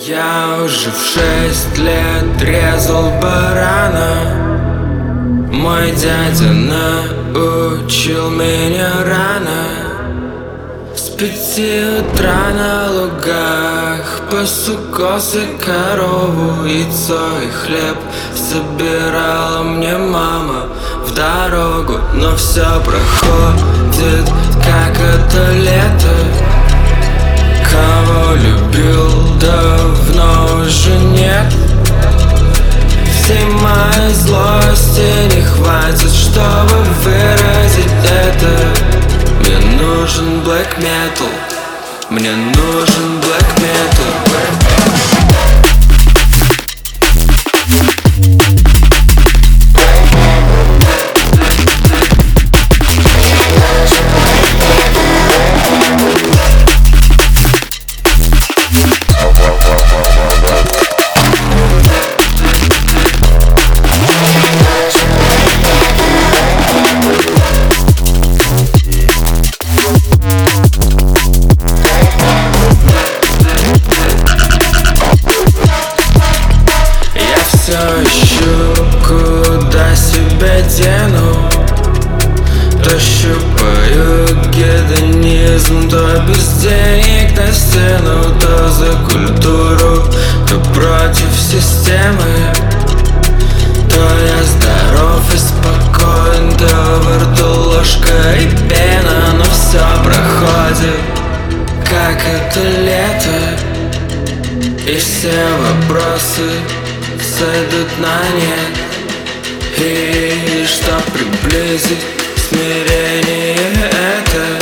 Я уже в 6 лет резал барана. Мой дядя научил меня рано. С 5 утра на лугах пасу косы, корову, яйцо и хлеб собирала мне мама в дорогу. Но все проходит, как это лето. Кого любил, давно уже нет. Всей моей злости не хватит, чтобы выразить это. Мне нужен black metal. Мне нужен black metal. Все ищу, куда себя дену. То щупаю гедонизм, то без денег на стену, то за культуру, то против системы. То я здоров и спокоен, то во рту ложка и пена. Но все проходит, как это лето. И все вопросы сойдут на нет. И что приблизить смирение это.